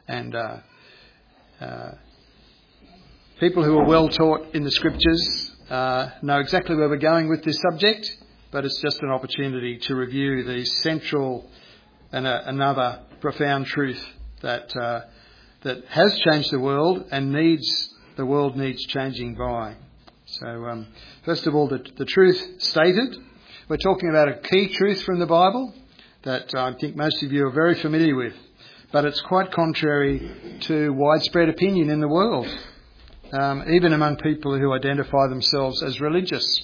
And people who are well taught in the Scriptures know exactly where we're going with this subject, but it's just an opportunity to review the central and another profound truth that has changed the world and the world needs changing by. So, first of all, the truth stated. We're talking about a key truth from the Bible that I think most of you are very familiar with, but it's quite contrary to widespread opinion in the world, even among people who identify themselves as religious.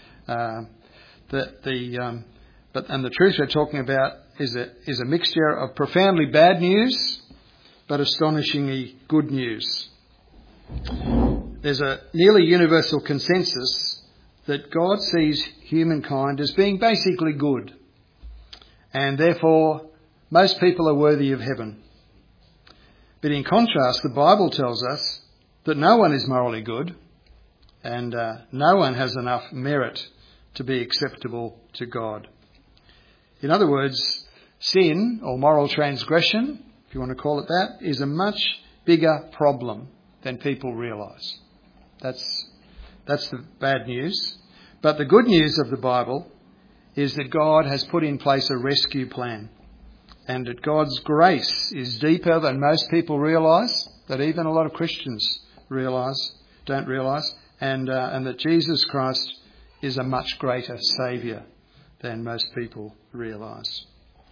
The truth we're talking about is a mixture of profoundly bad news, but astonishingly good news. There's a nearly universal consensus that God sees humankind as being basically good, and therefore most people are worthy of heaven. But in contrast, the Bible tells us that no one is morally good, and no one has enough merit to be acceptable to God. In other words, sin, or moral transgression, if you want to call it that, is a much bigger problem than people realise. That's the bad news. But the good news of the Bible is that God has put in place a rescue plan, and that God's grace is deeper than most people realise, that even a lot of Christians don't realise, and that Jesus Christ is a much greater saviour than most people realise.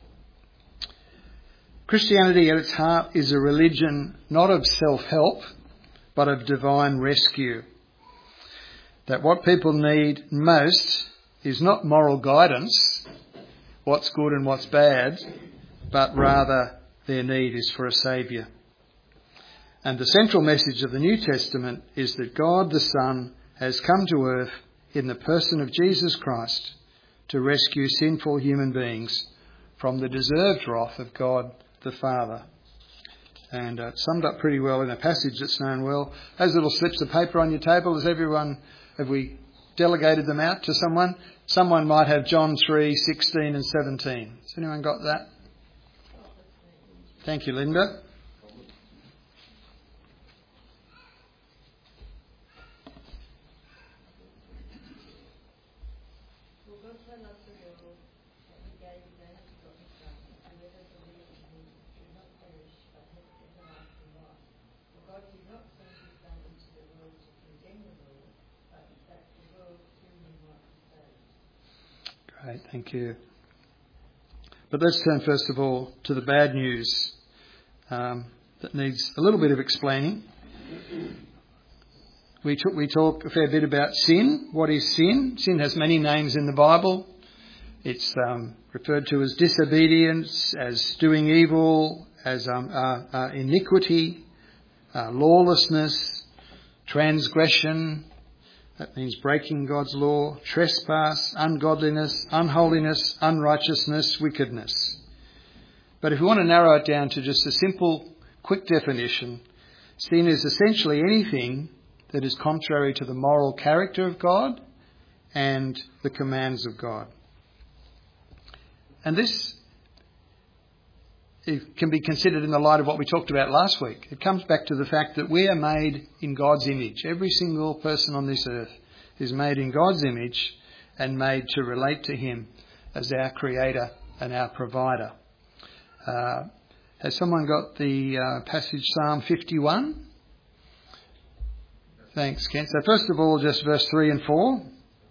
Christianity at its heart is a religion not of self-help, but of divine rescue. That what people need most is not moral guidance, what's good and what's bad, but rather their need is for a saviour. And the central message of the New Testament is that God the Son has come to earth in the person of Jesus Christ to rescue sinful human beings from the deserved wrath of God the Father. And it's summed up pretty well in a passage that's known well. Those little slips of paper on your table, have we delegated them out to someone? Someone might have John 3:16 and 17. Has anyone got that? Thank you, Linda. Great, thank you. But let's turn first of all to the bad news that needs a little bit of explaining. We talk a fair bit about sin. What is sin? Sin has many names in the Bible. It's referred to as disobedience, as doing evil, as iniquity, lawlessness, transgression. That means breaking God's law, trespass, ungodliness, unholiness, unrighteousness, wickedness. But if we want to narrow it down to just a simple, quick definition, sin is essentially anything that is contrary to the moral character of God and the commands of God. And this can be considered in the light of what we talked about last week. It comes back to the fact that we are made in God's image. Every single person on this earth is made in God's image and made to relate to Him as our Creator and our Provider. Has someone got the passage Psalm 51? Thanks, Kent. So first of all, just verse 3 and 4.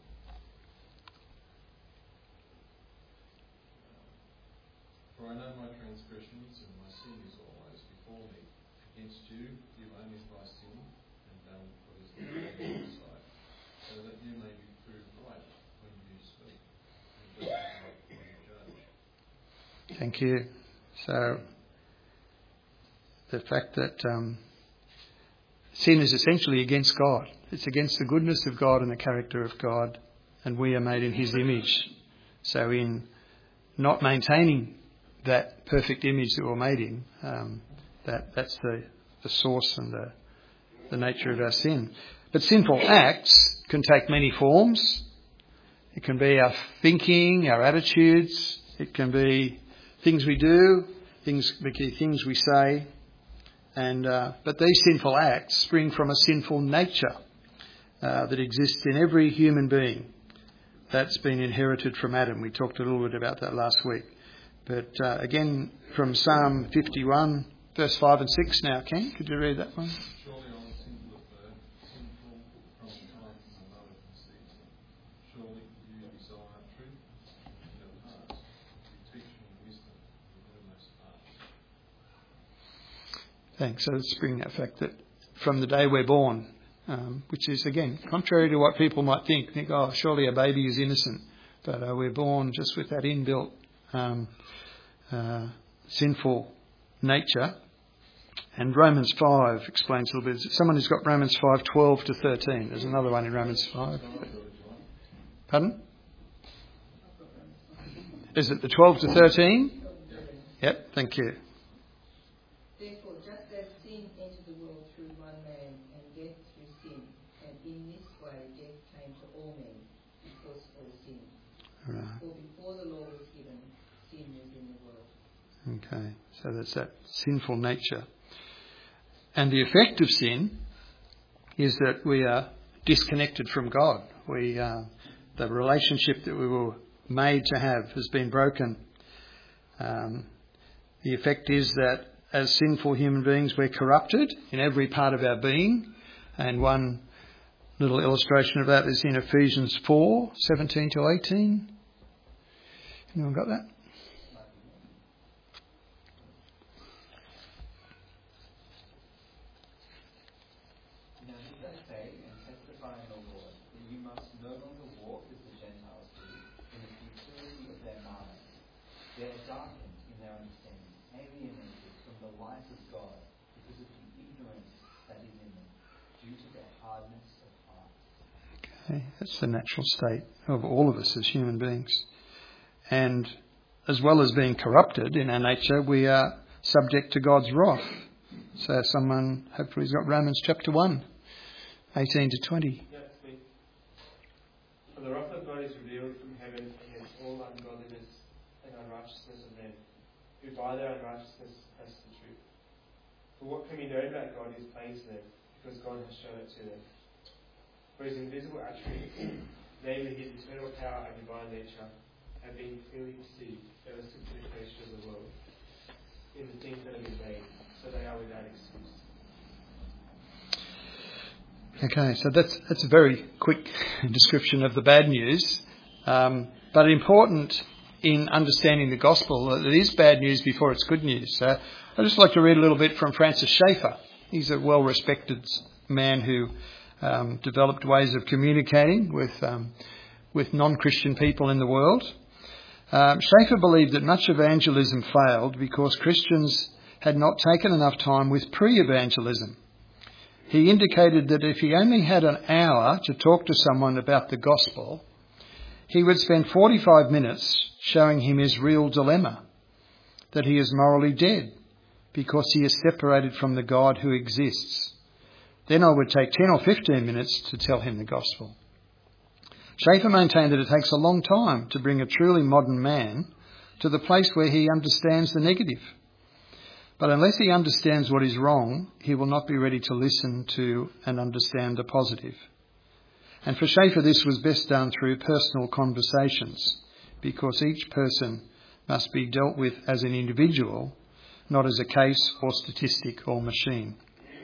Thank you. So, the fact that sin is essentially against God. It's against the goodness of God and the character of God, and we are made in His image. So in not maintaining that perfect image that we're made in, that's the source and the nature of our sin. But sinful acts can take many forms. It can be our thinking, our attitudes. It can be things we do, things we say. But these sinful acts spring from a sinful nature that exists in every human being that's been inherited from Adam. We talked a little bit about that last week. But again, from Psalm 51, verse 5 and 6 now, Ken, could you read that one? Surely I was sinful at birth, sinful from the time my mother conceived me. Surely you desire truth in your heart. You teach me wisdom in your most parts. Thanks. So it's bringing that fact that from the day we're born, which is, again, contrary to what people might think, oh, surely a baby is innocent. But we're born just with that inbuilt sinful nature. And Romans 5 explains a little bit. Someone who's got Romans 5, 12 to 13. There's another one in Romans 5. Pardon? Is it the 12 to 13? Yep, thank you. Therefore, just as sin entered the world through one man, and death through sin, and in this way death came to all men, because all sinned. Right. For before the law was given, sin was in the world. Okay, so that's that sinful nature. And the effect of sin is that we are disconnected from God. The relationship that we were made to have has been broken. The effect is that as sinful human beings, we're corrupted in every part of our being. And one little illustration of that is in Ephesians 4, 17 to 18. Anyone got that? They are darkened in their understanding, alienated from the light of God because of the ignorance that is in them, due to their hardness of heart. Okay, that's the natural state of all of us as human beings. And as well as being corrupted in our nature, we are subject to God's wrath. So someone hopefully has got Romans chapter 1, 18 to 20. Yeah, it's me. For the wrath of God is revealed from heaven against all ungodliness and unrighteousness of men, who by their unrighteousness suppress the truth. For what can be known about God is plain to them, because God has shown it to them. For his invisible attributes, namely his eternal power and divine nature, have been clearly perceived ever since the creation of the world, in the things that have been made, so they are without excuse. Okay, so that's a very quick description of the bad news, but important in understanding the gospel that it is bad news before it's good news. So I'd just like to read a little bit from Francis Schaeffer. He's a well-respected man who developed ways of communicating with non-Christian people in the world. Schaeffer believed that much evangelism failed because Christians had not taken enough time with pre-evangelism. He indicated that if he only had an hour to talk to someone about the gospel, he would spend 45 minutes showing him his real dilemma, that he is morally dead because he is separated from the God who exists. Then I would take 10 or 15 minutes to tell him the gospel. Schaeffer maintained that it takes a long time to bring a truly modern man to the place where he understands the negative. But unless he understands what is wrong, he will not be ready to listen to and understand the positive. And for Schaeffer, this was best done through personal conversations, because each person must be dealt with as an individual, not as a case or statistic or machine.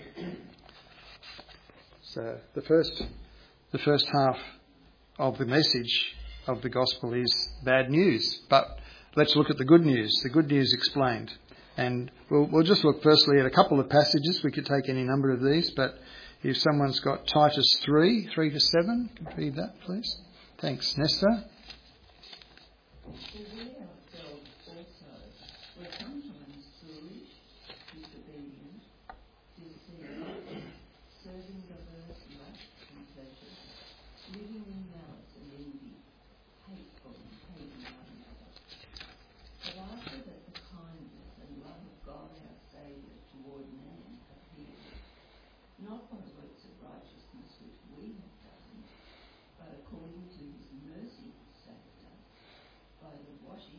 So the first half of the message of the gospel is bad news. But let's look at the good news. The good news explained. And we'll just look firstly at a couple of passages. We could take any number of these, but if someone's got Titus 3, 3 to 7, could read that, please. Thanks. Nesta? Not by works of righteousness which we have done, but according to his mercy saved us, by the washing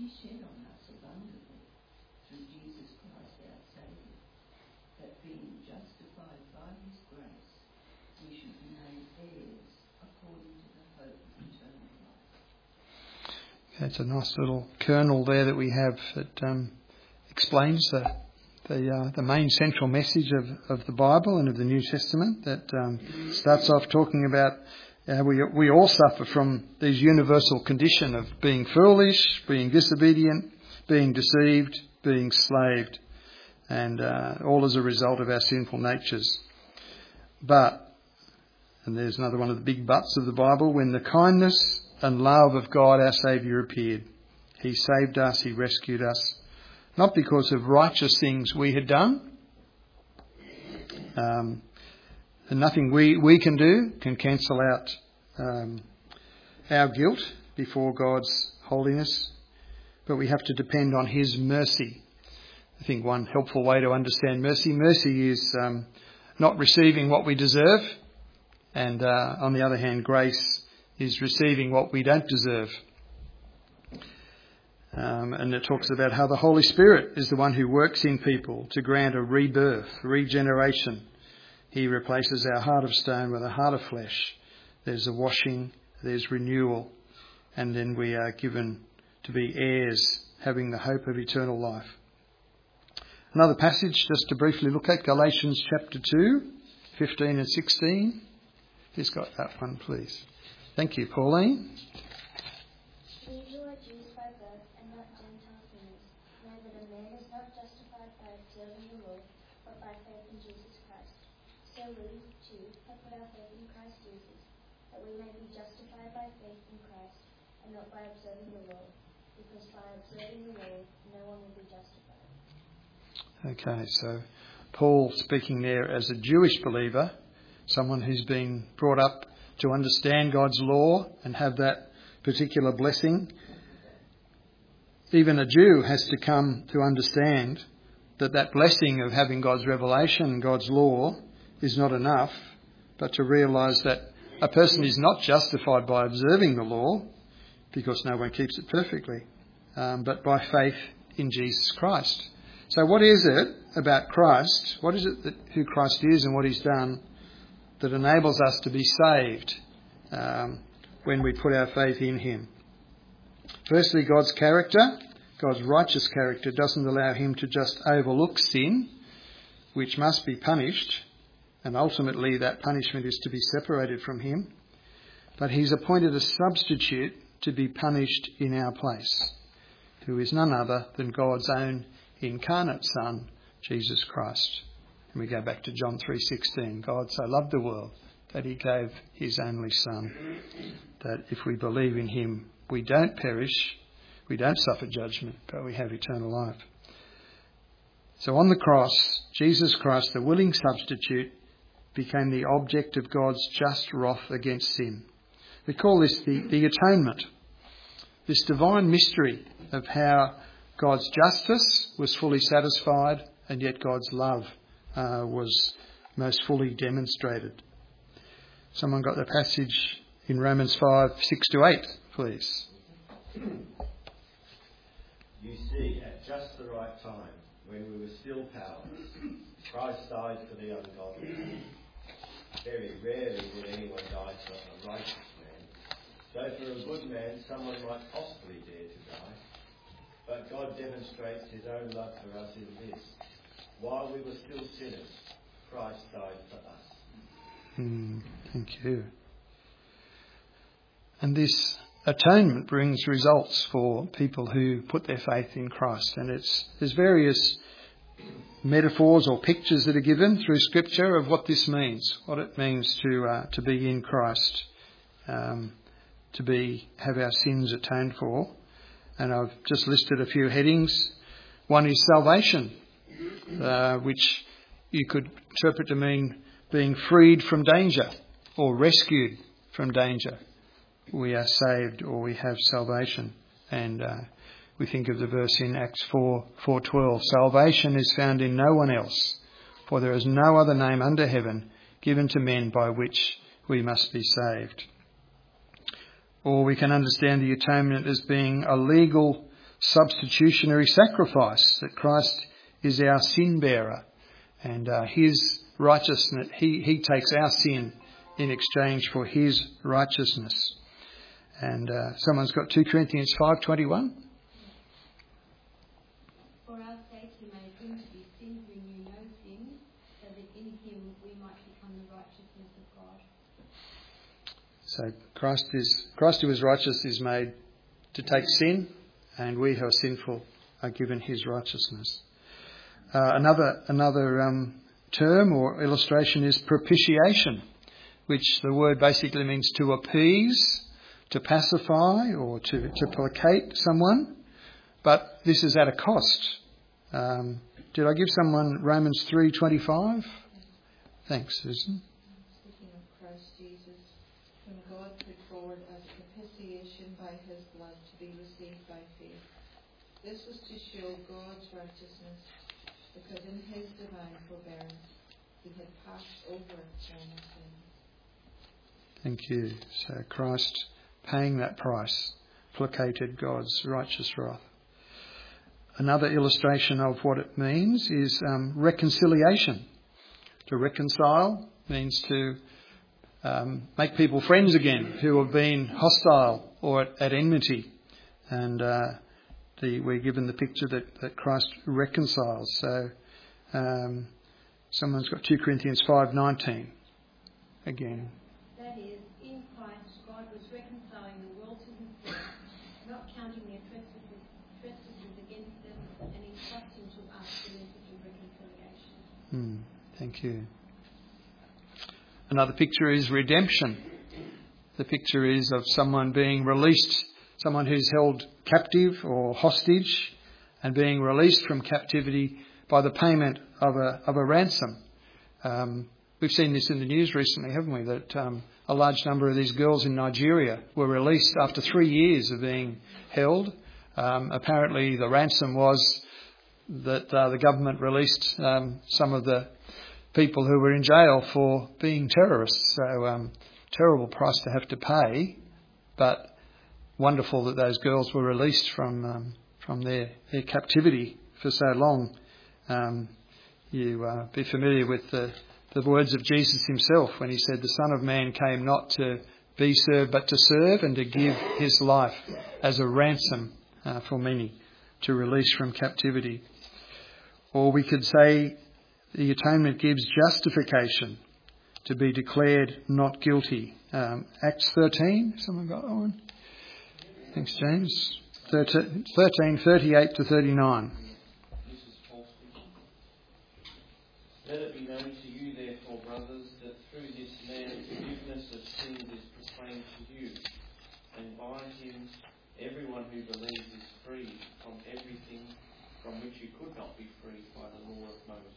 be shed on us abundantly through Jesus Christ our Saviour, that being justified by his grace, we should be made heirs according to the hope of eternal life. It's a nice little kernel there that we have that explains the main central message of the Bible and of the New Testament, that starts off talking about we all suffer from this universal condition of being foolish, being disobedient, being deceived, being slaved, and all as a result of our sinful natures. But, and there's another one of the big buts of the Bible, when the kindness and love of God our Saviour appeared, he saved us, he rescued us, not because of righteous things we had done, and nothing we can do can cancel out our guilt before God's holiness, but we have to depend on his mercy. I think one helpful way to understand mercy is not receiving what we deserve, and on the other hand, grace is receiving what we don't deserve. And it talks about how the Holy Spirit is the one who works in people to grant a rebirth, regeneration. He replaces our heart of stone with a heart of flesh. There's a washing, there's renewal, and then we are given to be heirs, having the hope of eternal life. Another passage just to briefly look at, Galatians chapter 2, 15 and 16. Who's got that one, please? Thank you, Pauline. We who are Jews by birth and not Gentile sinners, know that a man is not justified by observing the law, but by faith in Jesus Christ. So we, too, have put our faith in Christ Jesus, that we may be justified by faith in Christ, and not by observing the law, because by observing the law, no one will be justified. Okay, so Paul speaking there as a Jewish believer, someone who's been brought up to understand God's law and have that particular blessing. Even a Jew has to come to understand that blessing of having God's revelation, God's law, is not enough, but to realise that a person is not justified by observing the law, because no one keeps it perfectly, but by faith in Jesus Christ. So what is it about Christ? What is it who Christ is and what he's done that enables us to be saved when we put our faith in him? Firstly, God's character, God's righteous character, doesn't allow him to just overlook sin, which must be punished, and ultimately that punishment is to be separated from him. But he's appointed a substitute to be punished in our place, who is none other than God's own incarnate Son, Jesus Christ. And we go back to John 3:16. God so loved the world that he gave his only Son, that if we believe in him, we don't perish, we don't suffer judgment, but we have eternal life. So on the cross, Jesus Christ, the willing substitute, became the object of God's just wrath against sin. We call this the atonement, this divine mystery of how God's justice was fully satisfied and yet God's love was most fully demonstrated. Someone got the passage in Romans 5:6-8, please. You see, at just the right time, when we were still powerless, Christ died for the ungodly. Very rarely would anyone die for a righteous man. Though for a good man, someone might possibly dare to die. But God demonstrates his own love for us in this: while we were still sinners, Christ died for us. Thank you. And this atonement brings results for people who put their faith in Christ. And there's various metaphors or pictures that are given through Scripture of what this means, what it means to be in Christ, to have our sins atoned for. And I've just listed a few headings. One is salvation, which you could interpret to mean being freed from danger or rescued from danger. We are saved, or we have salvation. And we think of the verse in Acts 4:12. Salvation is found in no one else, for there is no other name under heaven given to men by which we must be saved. Or we can understand the atonement as being a legal substitutionary sacrifice, that Christ is our sin bearer, and his righteousness, he takes our sin in exchange for his righteousness. And someone's got 2 Corinthians 5:21. For our sake he made him to be sin who knew no sin, so that in him we might become the righteousness of God. So Christ who is righteous is made to take sin, and we who are sinful are given his righteousness. Another term or illustration is propitiation, which the word basically means to appease, to pacify, or to placate someone. But this is at a cost. Did I give someone Romans 3:25? Thanks, Susan. Speaking of Christ Jesus, whom God put forward as a propitiation by his blood to be received by faith. This was to show God's righteousness, because in his divine forbearance he had passed over former sins. Thank you. So Christ, paying that price, placated God's righteous wrath. Another illustration of what it means is reconciliation. To reconcile means to make people friends again who have been hostile or at enmity. And we're given the picture that Christ reconciles. So someone's got 2 Corinthians 5:19 again. That is, in Christ God was reconciling the world to himself, not counting their trespasses against them, and entrusting to us the message of reconciliation. Thank you. Another picture is redemption. The picture is of someone being released, someone who's held captive or hostage and being released from captivity by the payment of a ransom. We've seen this in the news recently, haven't we? That a large number of these girls in Nigeria were released after 3 years of being held. Apparently the ransom was that the government released some of the people who were in jail for being terrorists. So terrible price to have to pay, but wonderful that those girls were released from their captivity for so long. You be familiar with the words of Jesus himself when he said, "The Son of Man came not to be served, but to serve and to give his life as a ransom for many, to release from captivity." Or we could say the atonement gives justification, to be declared not guilty. Acts 13, someone got that one? Thanks, James. 13:38 to 39. This is Paul speaking. Let it be known to you, therefore, brothers, that through this man forgiveness of sins is proclaimed to you, and by him everyone who believes is freed from everything from which you could not be freed by the law of Moses.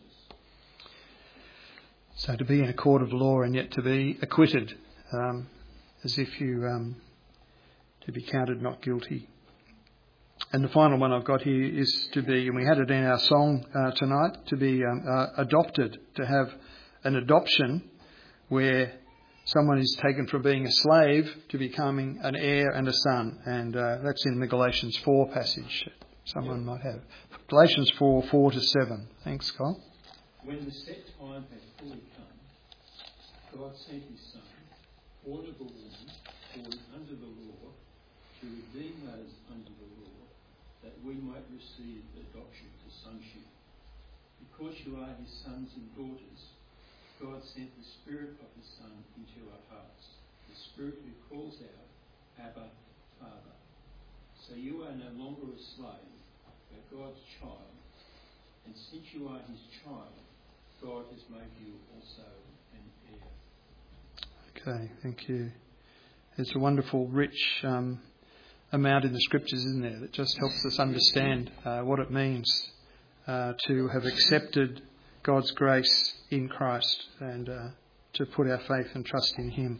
So to be in a court of law and yet to be acquitted, as if you to be counted not guilty. And the final one I've got here is to be, and we had it in our song tonight, to be adopted, to have an adoption where someone is taken from being a slave to becoming an heir and a son. And that's in the Galatians 4 passage someone might have. Galatians 4:4 to 7. Thanks, Kyle. When the set time had fully come, God sent his Son, born of a woman, born under the law, to redeem those under the law, that we might receive adoption to sonship. Because you are his sons and daughters, God sent the Spirit of his Son into our hearts, the Spirit who calls out, Abba, Father. So you are no longer a slave, but God's child. And since you are his child, God has made you also an heir. Okay, thank you. It's a wonderful, rich amount in the scriptures, isn't there, that just helps us understand what it means to have accepted God's grace in Christ and to put our faith and trust in him.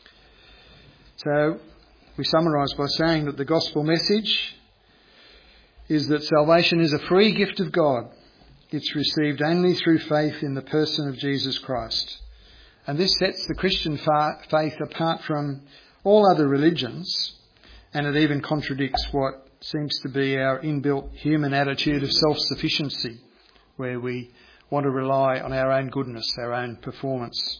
So we summarise by saying that the gospel message is that salvation is a free gift of God. It's received only through faith in the person of Jesus Christ. And this sets the Christian faith apart from all other religions, and it even contradicts what seems to be our inbuilt human attitude of self-sufficiency, where we want to rely on our own goodness, our own performance.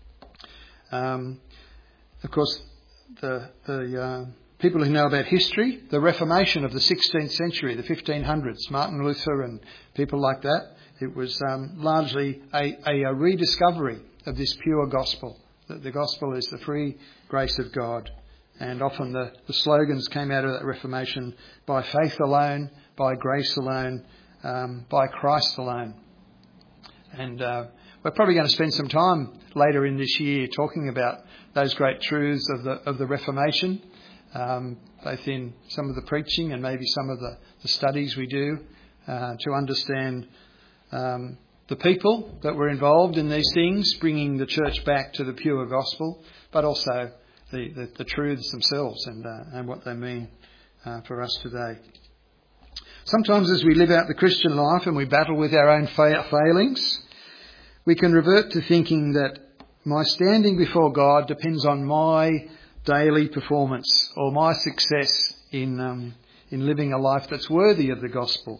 Of course, the people who know about history, the Reformation of the 16th century, the 1500s, Martin Luther and people like that, it was largely a rediscovery of this pure gospel, that the gospel is the free grace of God. And often the slogans came out of that Reformation: by faith alone, by grace alone, by Christ alone. And we're probably going to spend some time later in this year talking about those great truths of the Reformation, both in some of the preaching and maybe some of the studies we do, to understand the people that were involved in these things, bringing the church back to the pure gospel, but also the truths themselves and what they mean for us today. Sometimes as we live out the Christian life and we battle with our own failings, we can revert to thinking that my standing before God depends on my daily performance or my success in living a life that's worthy of the gospel.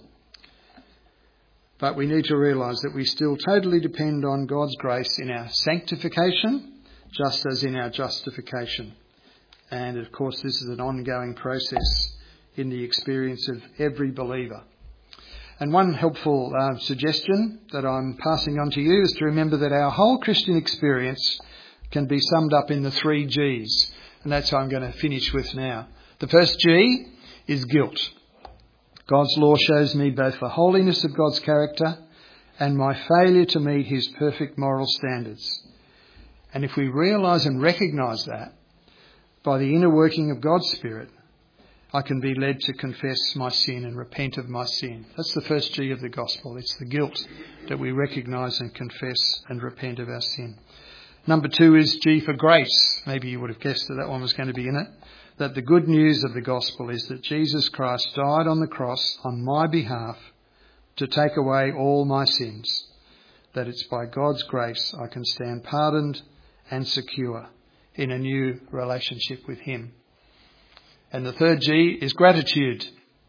But we need to realise that we still totally depend on God's grace in our sanctification, just as in our justification. And of course, this is an ongoing process in the experience of every believer. And one helpful suggestion that I'm passing on to you is to remember that our whole Christian experience can be summed up in the 3 G's. And that's what I'm going to finish with now. The first G is guilt. God's law shows me both the holiness of God's character and my failure to meet his perfect moral standards. And if we realise and recognise that, by the inner working of God's Spirit, I can be led to confess my sin and repent of my sin. That's the first G of the gospel. It's the guilt that we recognise and confess and repent of our sin. Number 2 is G for grace. Maybe you would have guessed that one was going to be in it. That the good news of the gospel is that Jesus Christ died on the cross on my behalf to take away all my sins. That it's by God's grace I can stand pardoned and secure in a new relationship with him. And the third G is gratitude.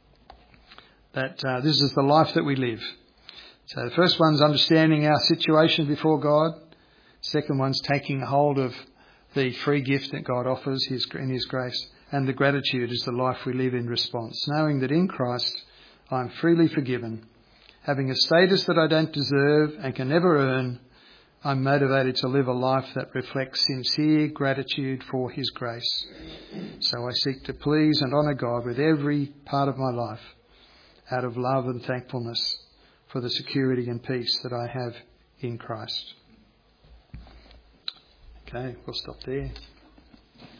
That this is the life that we live. So the first one's understanding our situation before God. Second one's taking hold of the free gift that God offers in his grace. And the gratitude is the life we live in response, knowing that in Christ I'm freely forgiven. Having a status that I don't deserve and can never earn, I'm motivated to live a life that reflects sincere gratitude for his grace. So I seek to please and honour God with every part of my life, out of love and thankfulness for the security and peace that I have in Christ. Okay, we'll stop there.